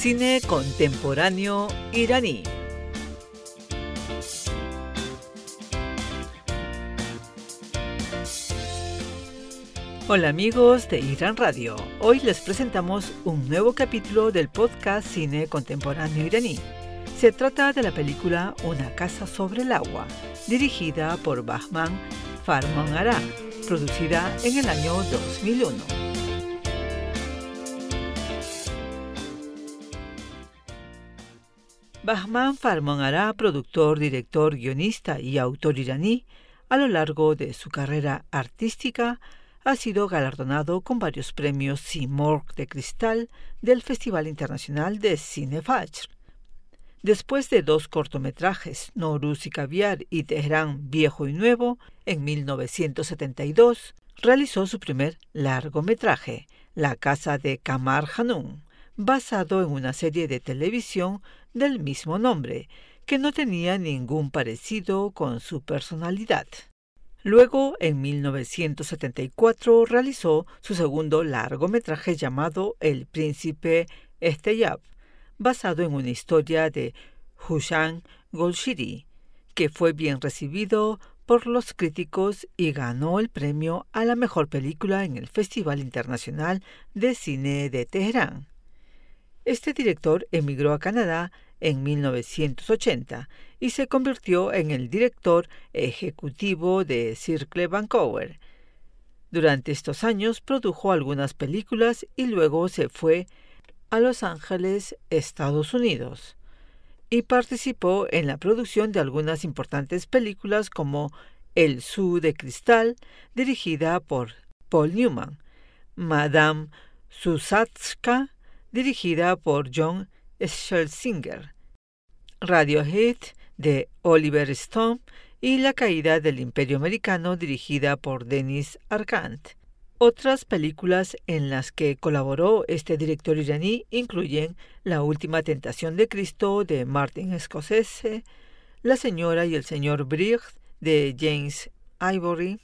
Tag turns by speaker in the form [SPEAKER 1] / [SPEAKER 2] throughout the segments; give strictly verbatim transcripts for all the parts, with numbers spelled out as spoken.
[SPEAKER 1] Cine contemporáneo iraní. Hola amigos de Irán Radio. Hoy les presentamos un nuevo capítulo del podcast Cine contemporáneo iraní. Se trata de la película Una casa sobre el agua, dirigida por Bahman Farmanbarah, producida en el año dos mil uno. Bahman Farmanbarah, productor, director, guionista y autor iraní, a lo largo de su carrera artística, ha sido galardonado con varios premios Simorgh de Cristal del Festival Internacional de Cine Fajr. Después de dos cortometrajes, Nowruz y Caviar y Teherán Viejo y Nuevo, en mil novecientos setenta y dos, realizó su primer largometraje, La casa de Qamar Hanum, basado en una serie de televisión del mismo nombre, que no tenía ningún parecido con su personalidad. Luego, en mil novecientos setenta y cuatro, realizó su segundo largometraje llamado El príncipe Esteyab, basado en una historia de Husam Golshiri, que fue bien recibido por los críticos y ganó el premio a la mejor película en el Festival Internacional de Cine de Teherán. Este director emigró a Canadá en mil novecientos ochenta y se convirtió en el director ejecutivo de Circle Vancouver. Durante estos años produjo algunas películas y luego se fue a Los Ángeles, Estados Unidos, y participó en la producción de algunas importantes películas como El Zoo de Cristal, dirigida por Paul Newman, Madame Zuzachka, dirigida por John Schlesinger, Radiohead de Oliver Stone y La caída del Imperio Americano, dirigida por Denis Arcand. Otras películas en las que colaboró este director iraní incluyen La última tentación de Cristo de Martin Scorsese, La señora y el señor Briggs de James Ivory,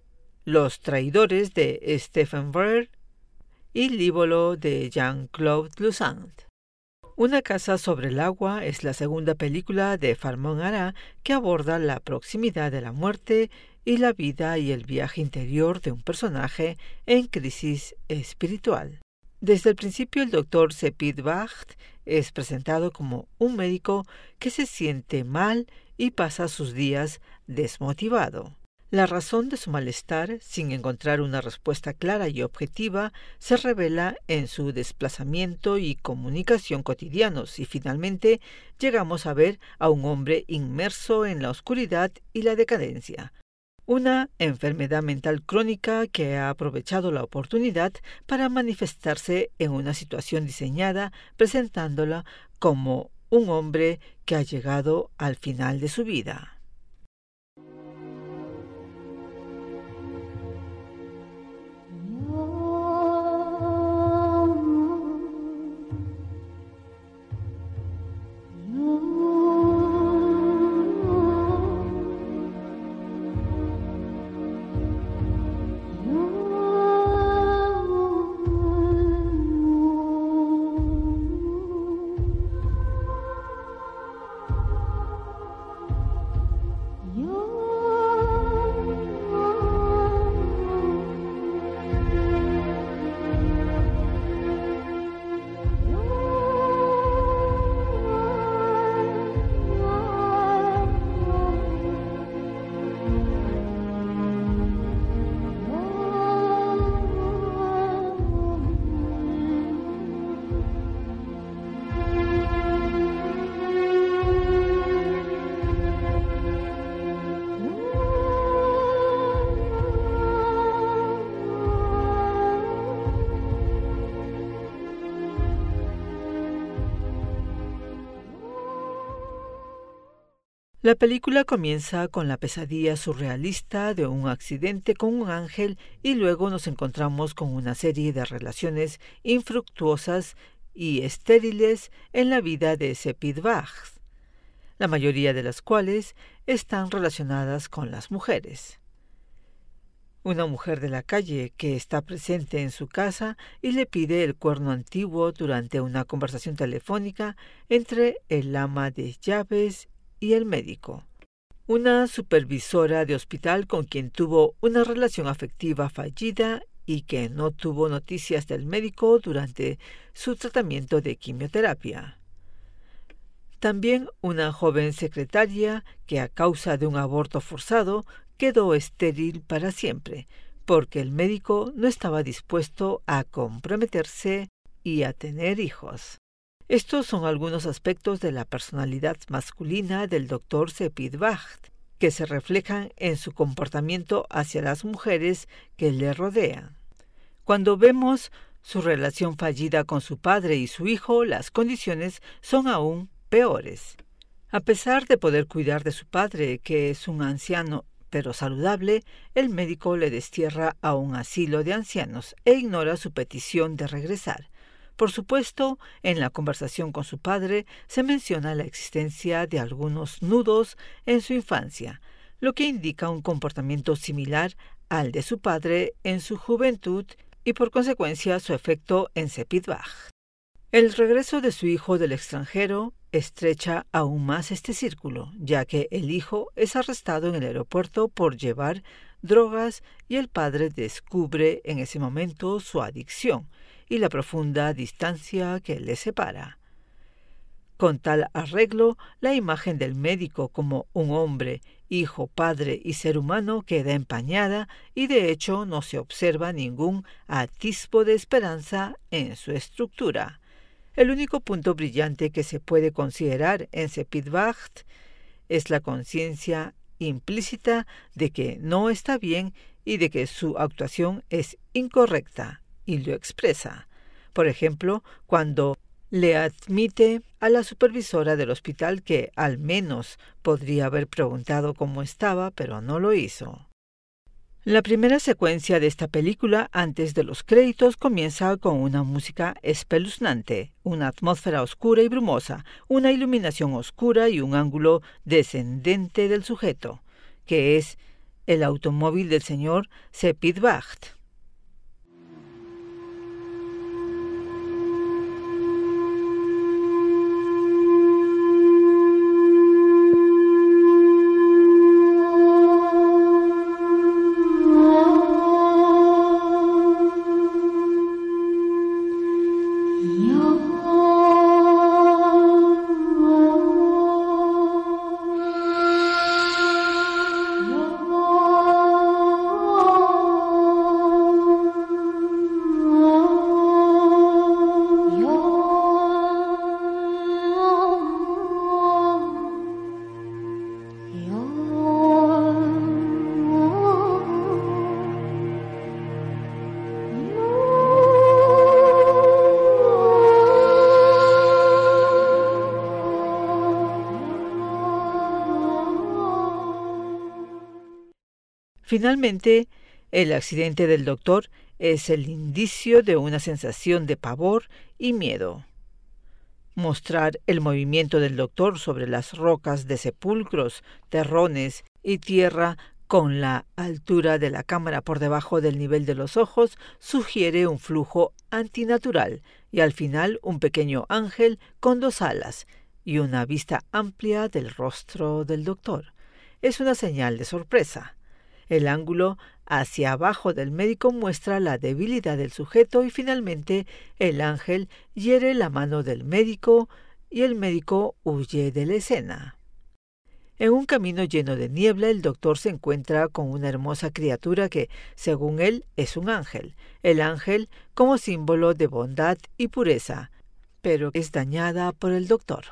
[SPEAKER 1] Los traidores de Stephen Bear y Libolo de Jean-Claude Lusand. Una casa sobre el agua es la segunda película de Farmanbarah que aborda la proximidad de la muerte y la vida y el viaje interior de un personaje en crisis espiritual. Desde el principio, el doctor Sepid Bakht es presentado como un médico que se siente mal y pasa sus días desmotivado. La razón de su malestar, sin encontrar una respuesta clara y objetiva, se revela en su desplazamiento y comunicación cotidianos y finalmente llegamos a ver a un hombre inmerso en la oscuridad y la decadencia. Una enfermedad mental crónica que ha aprovechado la oportunidad para manifestarse en una situación diseñada, presentándola como un hombre que ha llegado al final de su vida. La película comienza con la pesadilla surrealista de un accidente con un ángel y luego nos encontramos con una serie de relaciones infructuosas y estériles en la vida de Sepid Bakht, la mayoría de las cuales están relacionadas con las mujeres. una mujer de la calle que está presente en su casa y le pide el cuerno antiguo durante una conversación telefónica entre el ama de llaves y el médico. Una supervisora de hospital con quien tuvo una relación afectiva fallida y que no tuvo noticias del médico durante su tratamiento de quimioterapia. También una joven secretaria que a causa de un aborto forzado quedó estéril para siempre, porque el médico no estaba dispuesto a comprometerse y a tener hijos. Estos son algunos aspectos de la personalidad masculina del doctor Sepid Wacht, que se reflejan en su comportamiento hacia las mujeres que le rodean. Cuando vemos su relación fallida con su padre y su hijo, las condiciones son aún peores. A pesar de poder cuidar de su padre, que es un anciano pero saludable, el médico le destierra a un asilo de ancianos e ignora su petición de regresar. Por supuesto, en la conversación con su padre se menciona la existencia de algunos nudos en su infancia, lo que indica un comportamiento similar al de su padre en su juventud y por consecuencia su efecto en Sepid Wacht. El regreso de su hijo del extranjero estrecha aún más este círculo, ya que el hijo es arrestado en el aeropuerto por llevar drogas y el padre descubre en ese momento su adicción y la profunda distancia que le separa. Con tal arreglo, la imagen del médico como un hombre, hijo, padre y ser humano queda empañada y de hecho no se observa ningún atisbo de esperanza en su estructura. El único punto brillante que se puede considerar en Sepid Wacht es la conciencia implícita de que no está bien y de que su actuación es incorrecta, y lo expresa. Por ejemplo, cuando le admite a la supervisora del hospital que al menos podría haber preguntado cómo estaba, pero no lo hizo. La primera secuencia de esta película, antes de los créditos, comienza con una música espeluznante, una atmósfera oscura y brumosa, una iluminación oscura y un ángulo descendente del sujeto, que es el automóvil del señor Sepid Wacht. Finalmente, el accidente del doctor es el indicio de una sensación de pavor y miedo. Mostrar el movimiento del doctor sobre las rocas de sepulcros, terrones y tierra con la altura de la cámara por debajo del nivel de los ojos sugiere un flujo antinatural y al final un pequeño ángel con dos alas y una vista amplia del rostro del doctor. Es una señal de sorpresa. El ángulo hacia abajo del médico muestra la debilidad del sujeto y finalmente el ángel hiere la mano del médico y el médico huye de la escena. En un camino lleno de niebla, el doctor se encuentra con una hermosa criatura que, según él, es un ángel. El ángel como símbolo de bondad y pureza, pero es dañada por el doctor.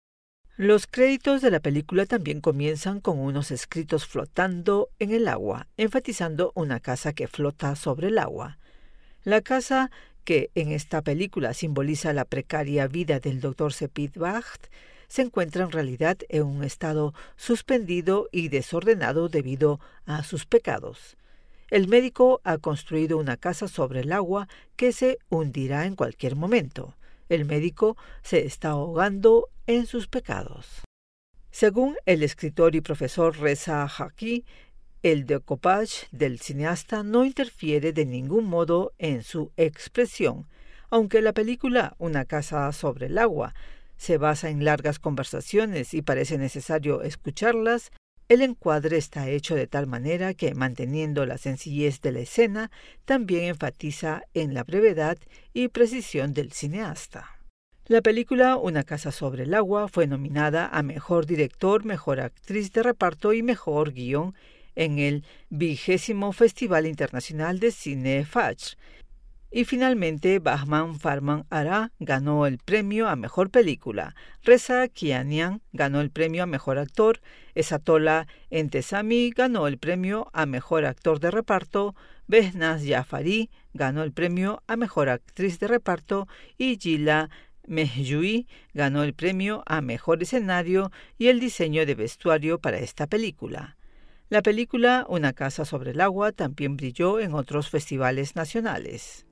[SPEAKER 1] Los créditos de la película también comienzan con unos escritos flotando en el agua, enfatizando una casa que flota sobre el agua. La casa, que en esta película simboliza la precaria vida del doctor Sepid Wacht, se encuentra en realidad en un estado suspendido y desordenado debido a sus pecados. El médico ha construido una casa sobre el agua que se hundirá en cualquier momento. El médico se está ahogando en sus pecados. Según el escritor y profesor Reza Haki, El decoupage del cineasta no interfiere de ningún modo en su expresión. Aunque la película Una casa sobre el agua se basa en largas conversaciones y parece necesario escucharlas, el encuadre está hecho de tal manera que, manteniendo la sencillez de la escena, también enfatiza en la brevedad y precisión del cineasta. La película Una casa sobre el agua fue nominada a Mejor Director, Mejor Actriz de Reparto y Mejor Guión en el vigésimo Festival Internacional de Cine Fajr. Y finalmente, Bahman Farman Ara ganó el premio a Mejor Película, Reza Kianian ganó el premio a Mejor Actor, Esatola Entesami ganó el premio a Mejor Actor de Reparto, Behnaz Jafari ganó el premio a Mejor Actriz de Reparto y Gila Mehjui ganó el premio a Mejor Escenario y el diseño de vestuario para esta película. La película Una casa sobre el agua también brilló en otros festivales nacionales.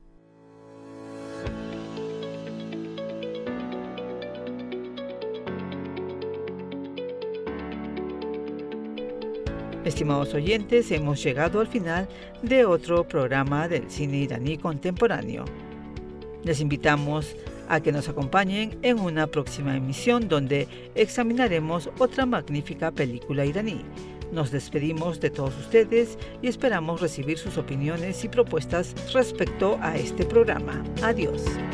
[SPEAKER 1] Estimados oyentes, hemos llegado al final de otro programa del cine iraní contemporáneo. Les invitamos a que nos acompañen en una próxima emisión donde examinaremos otra magnífica película iraní. Nos despedimos de todos ustedes y esperamos recibir sus opiniones y propuestas respecto a este programa. Adiós.